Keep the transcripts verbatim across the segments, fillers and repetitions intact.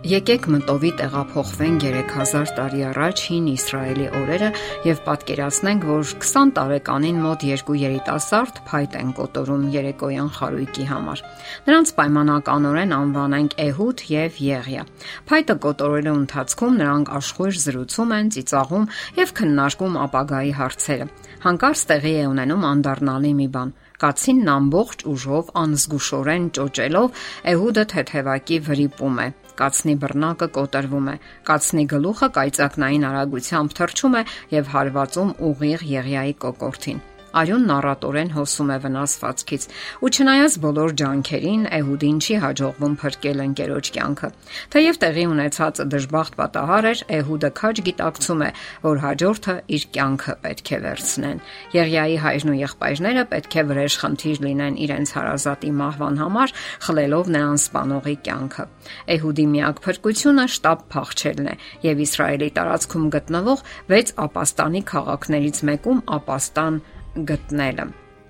Եկեք մտովի տեղափոխվենք երեք հազար տարի առաջ հին Իսրայելի օրերը եւ պատկերացնենք, որ քսան տարեկանին մոտ երկու երիտասարդ փայտ են կոտորում երեկոյան խարույկի համար։ Նրանց պայմանականորեն անվանենք Էհուդ եւ Եղիա։ Փայտը կոտորելու ընթացքում նրանք աշխույժ զրուցում են, ծիծաղում եւ քննարկում ապագայի հարցերը։ Հանկարծ տեղի է ունենում անդառնալի մի բան։ Կացինն ամբողջ ուժով անզգուշորեն ճոճելով Էհուդը թեթևակի վրիպում է։ Կացնի բռնակը կոտրվում է, կացնի գլուխը կայծակնային արագությամբ թռչում է եւ հարվածում ուղիղ Եղիայի կոկորդին։ Արյունն առատորեն հոսում է վնասվածքից, ու չնայած բոլոր ջանքերին Էհուդին չի հաջողվում փրկել ընկերոջ կյանքը։ Թեև տեղի ունեցածը դժբախտ պատահար էր, Էհուդը քաջ գիտակցում է, որ հաջորդը իր կյանքը պետք է վերցնեն։ Եղիայի հայրն ու եղբայրները պետք է վրեժխնդիր լինեն իրենց հարազատի մահվան համար, խլելով նրան սպանողի կյանքը։ Էհուդի միակ փրկությունը շտապ փախչելն է, եւ Իսրայելի տարածքում գտնվող վեց ապաստանի քաղաքներից մեկում ապաստան գտնելը։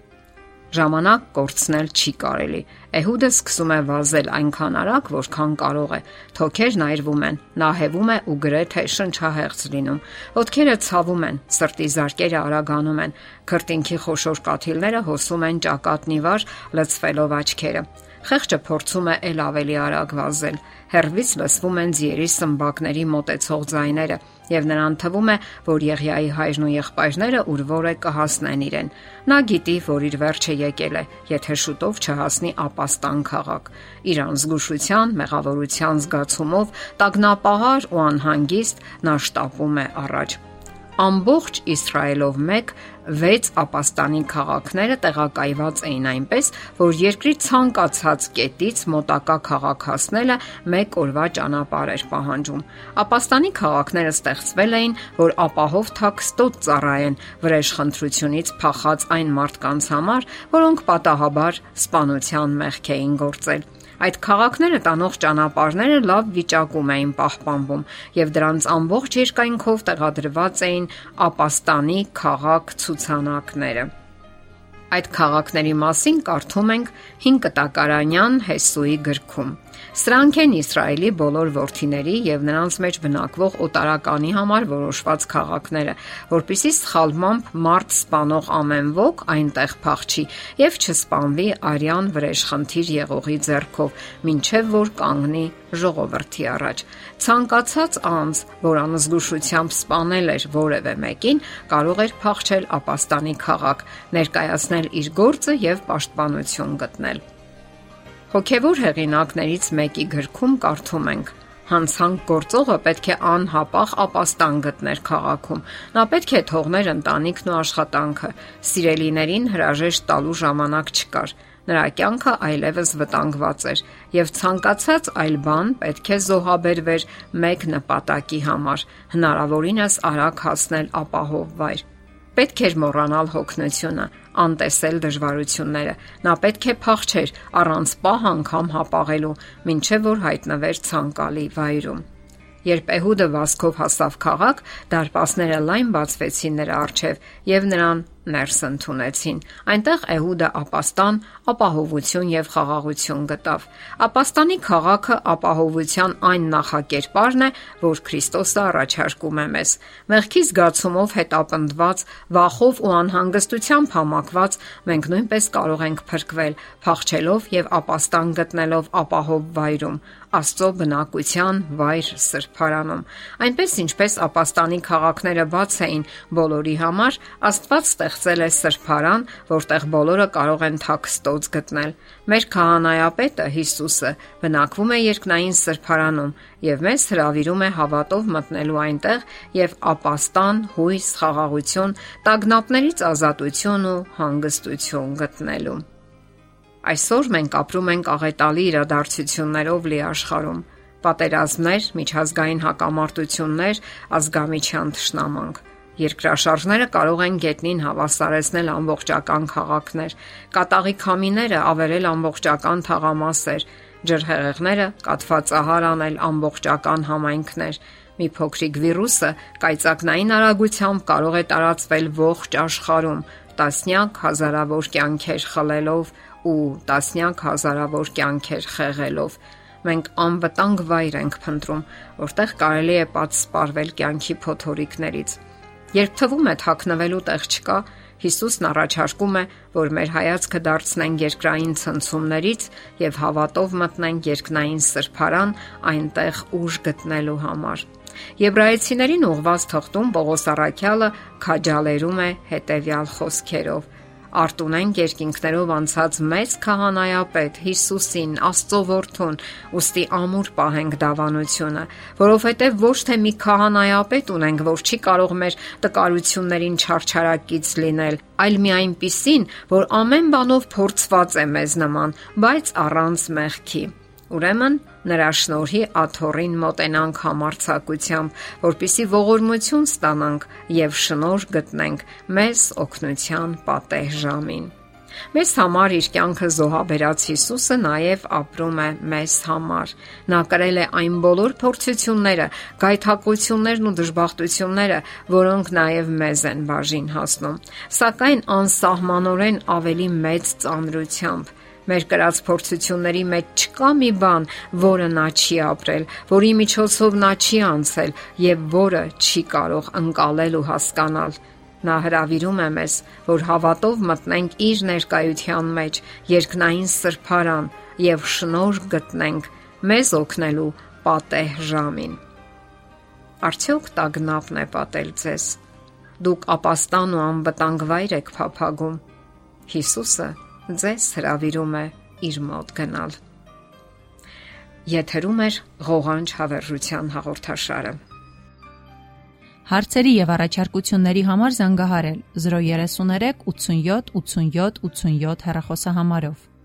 Ժամանակ կորցնել չի կարելի։ Էհուդը սկսում է վազել այնքան արագ, որքան կարող է։ Թոքերն այրվում են, նա հևում է ու գրեթե շնչահեղձ լինում։ Ոտքերը ցավում են, սրտի զարկերը արագանում են, քրտինքի խոշոր կաթիլները հոսում են ճակատն ի վար, լցվելով աչքերը։ Խեղճը փորձում է ել ավելի արագ վազել։ Հեռվից լսվում են ձիերի սմբակների մոտեցող ձայները, եւ նրան թվում է, որ Եղիայի հայրն ու եղբայրները ուրվոր է կհասնեն իրեն։ Նա գիտի, որ իր վերջը եկել է, եթե շուտով չհասնի ապաստան քաղաք։ Իր անզգուշության, մեղավորության զգացումով, տագնապահար ու անհանգիստ նա շտապում է առաջ։ Ամբողջ Իսրայելով մեկ վեց ապաստանի քաղաքները տեղակայված էին այնպես, որ երկրի ցանկացած կետից մոտակա քաղաք հասնելը մեկ օրվա ճանապարհ էր պահանջում։ Ապաստանի քաղաքները ստեղծվել էին, որ ապահով թաքստոտ ծառայեն վրեժխնդրությունից փախած այն մարդկանց համար, որոնք պատահաբար սպանության մեղք էին գործել։ Այդ քաղաքները տանող ճանապարհները լավ վիճակում էին պահպանվում եւ դրանց ամբողջ երկայնքով տեղադրված էին ապաստանի քաղաք ցուցանակները։ Այդ քաղաքների մասին կարդում ենք հին կտակարանյան Հեսուի գրքում։ Սրանք են Իսրայելի բոլոր որդիների եւ նրանց մեջ բնակվող օտարականի համար որոշված քաղաքները, որpիսի սխալմամբ մարդ սպանող ամեն ոք այնտեղ փախչի եւ չսպանվի արյան վրեժխնդիր եղողի ձեռքով, մինչեւ որ կանգնի ժողովրդի առաջ։ Ցանկացած անձ, որ անզգուշությամբ սպանել էր որևէ մեկին, կարող էր փախչել ապաստանի քաղաք, ներկայացնել իր գործը եւ պաշտպանություն գտնել։ Հոգևոր հեղինակներից մեկի գրքում կարդում ենք. հանցանք գործողը պետք է անհապաղ ապաստան գտներ քաղաքում։ Նա պետք է թողներ ընտանիքն ու աշխատանքը։ Սիրելիներին հրաժեշտ տալու ժամանակ չկար։ Նրա կյանքը այլևս վտանգված էր, եւ ցանկացած այլ բան պետք է զոհաբերվեր մեկ նպատակի համար՝ հնարավորինս արագ հասնել ապահով վայր։ Պետք էր մոռանալ հոգնությունը, անտեսել դժվարությունները։ Նա պետք է փախչեր առանց պահ անգամ հապաղելու, մինչև որ հայտնվեր ցանկալի վայրում։ Երբ Էհուդը վազքով հասավ քաղաք, դարպասները լայն բացվեցին նրա առջև եւ նրան ներս ընդունեցին։ Այնտեղ Էհուդը ապաստան, ապահովություն եւ խաղաղություն գտավ։ Ապաստանի քաղաքը ապահովության այն նախակերպարն է, որ Քրիստոսը առաջարկում է մեզ։ Մեղքի զգացումով հետապնդված, վախով ու անհանգստությամբ համակված մենք նույնպես կարող ենք փրկվել, փախչելով եւ ապաստան գտնելով ապահով վայրում, Աստծո բնակության վայր սրբարանում։ Այնպես ինչպես ապաստանի քաղաքները բաց էին բոլորի համար, Աստված ստեղծել է սրբարան, որտեղ բոլորը կարող են թաքստոց գտնել։ Մեր քահանայապետը Հիսուսը բնակվում է երկնային սրբարանում եւ մեզ հրավիրում է հավատով մտնելու այնտեղ եւ ապաստան, հույս, խաղաղություն, տագնապներից ազատություն ու հանգստություն գտնելու։ Այսօր մենք ապրում ենք աղետալի իրադարձություններով լի աշխարհում։ Պատերազմներ, միջազգային հակամարտություններ, ազգամիջյան թշնամանք։ Երկրաշարժները կարող են գետնին հավասարեցնել ամբողջական քաղաքներ, կատաղի քամիները ավերել ամբողջական թաղամասեր, ջրհեղեղները կաթվածահար անել ամբողջական համայնքներ։ Մի փոքրիկ վիրուսը կայծակնային արագությամբ կարող է տարածվել ողջ աշխարհում, տասնյակ հազարավոր կյանքեր խլելով ու տասնյակ հազարավոր կյանքեր խեղելով։ Մենք անվտանգ վայր ենք փնտրում, որտեղ կարելի է պատ սպառվել կյանքի փոթորիկներից։ Երբ թվում է թաքնվելու տեղ չկա, Հիսուսն առաջարկում է, որ մեր հայացքը դարձնենք երկրային ցնցումներից եւ հավատով մտնենք երկնային սրբարան, այնտեղ ուժ գտնելու համար։ Եբրայեցիներին ուղված թղթում Պողոս առաքյալը քաջալերում է հետեւյալ խոսքերով. «Արտունենք երկինքներով անցած մեծ քահանայապետ Հիսուսին, Աստծո որդուն, ուստի ամուր պահենք դավանությունը, որովհետև ոչ թե մի քահանայապետ ունենք, որ չի կարող մեր տկարություններին չարչարակից լինել, այլ մի այնպիսին, որ ամեն բանով փորձված է մեզ նման, բայց առանց մեղքի։ Ուրեմն նրա շնորհի աթոռին մոտենանք համարձակությամբ, որպեսզի ողորմություն ստանանք եւ շնորհ գտնենք մեզ օգնության պատեհ ժամին»։ Մեզ համար իր կյանքը զոհաբերած Հիսուսը նաև ապրում է մեզ համար։ Նա կրել է այն բոլոր փորձությունները, գայթակղություններն ու դժբախտությունները, որոնք նաև մեզ են բաժին հասնում, սակայն անսահմանորեն ավելի մեծ ծանրությամբ։ Մեր կրած փորձությունների մեջ չկա մի բան, որը նա չի ապրել, որի միջոցով նա չի անցել եւ որը չի կարող ընկալել ու հասկանալ։ Նա հրավիրում է մեզ, որ հավատով մտնենք իր ներկայության մեջ, երկնային սրբարան եւ շնորհ գտնենք մեզ օգնելու պատեհ ժամին։ Արդյոք տագնապն է պատել ձեզ։ Դուք ապաստան ու անվտանգ վայր եք փափագում։ Հիսուսը ձեզ հրավիրում է իր մոտ գնալ։ Եթերում է ղողանջ հավերժության հաղորդաշարը։ Հարցերի եւ առաջարկությունների համար զանգահարել զրո երեք երեք ութսունյոթ ութսունյոթ ութսունյոթ հեռախոսահամարով։